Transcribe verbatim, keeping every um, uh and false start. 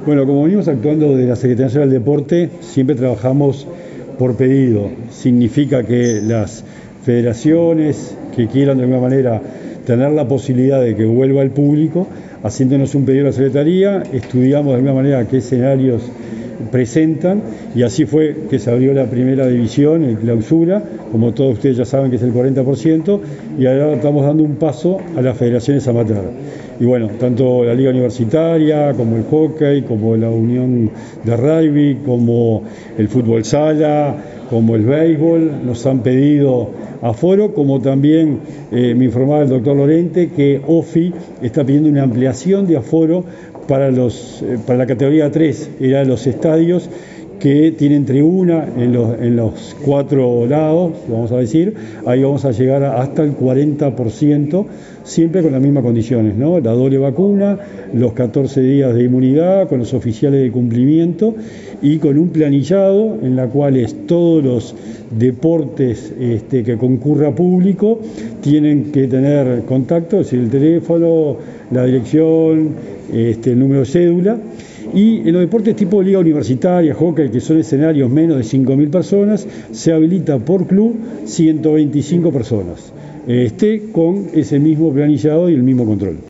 Bueno, como venimos actuando de la Secretaría Nacional del Deporte, siempre trabajamos por pedido. Significa que las federaciones que quieran de alguna manera tener la posibilidad de que vuelva el público, haciéndonos un pedido a la Secretaría, estudiamos de alguna manera qué escenarios presentan, y así fue que se abrió la primera división, el clausura, como todos ustedes ya saben que es el cuarenta por ciento, y ahora estamos dando un paso a las federaciones amateur. Y bueno, tanto la liga universitaria, como el hockey, como la unión de rugby, como el fútbol sala, como el béisbol, nos han pedido aforo, como también eh, me informaba el doctor Lorente que O F I está pidiendo una ampliación de aforo para, los, eh, para la categoría tres, era los estadios que tienen tribuna en los, en los cuatro lados, vamos a decir, ahí vamos a llegar hasta el cuarenta por ciento, siempre con las mismas condiciones, ¿no? La doble vacuna, los catorce días de inmunidad, con los oficiales de cumplimiento y con un planillado en la cual es todos los deportes este, que concurra público tienen que tener contacto, es decir, el teléfono, la dirección, este, el número de cédula. Y en los deportes tipo liga universitaria, hockey, que son escenarios menos de cinco mil personas, se habilita por club ciento veinticinco personas, este, con ese mismo planillado y el mismo control.